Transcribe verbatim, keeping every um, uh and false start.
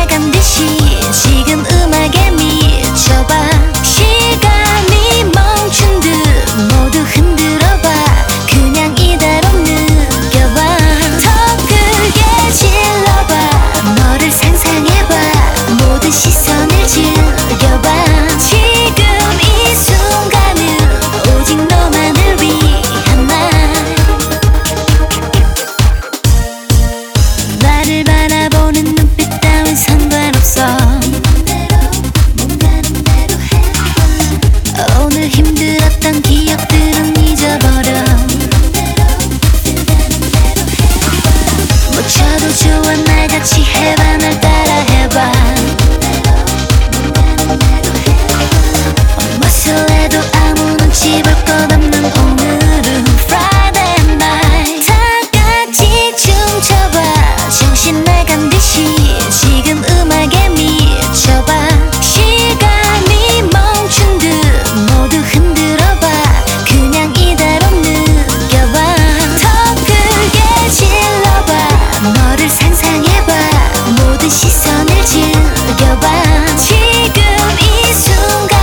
나간 듯이 지금 음악에 미쳐봐. 시간이 멈춘 듯 모두 흔들어봐. 그냥 이대로 느껴봐. 더 크게 질러봐. 너를 상상해봐. 모든 시선을 즐겨봐. 지금 이 순간은 오직 너만을 위한 날. 나를 바라보는 눈빛 따윈 상관없어. 오늘 힘들었던 기억들은 잊어버려. 묻혀도 좋아 날같이 해봐. 날 따라 해봐. 얼마 설레도 아무 눈치 볼 것 없는 오늘은 Friday night. 다 같이 춤춰봐. 정신 나간 듯이 지금 음악에 미쳐봐. 시간이 멈춘 듯 모두 흔들어봐. 그냥 이대로 느껴봐. 더 크게 질러봐. 너를 상상해봐. 모든 시선을 즐겨봐. 지금 이 순간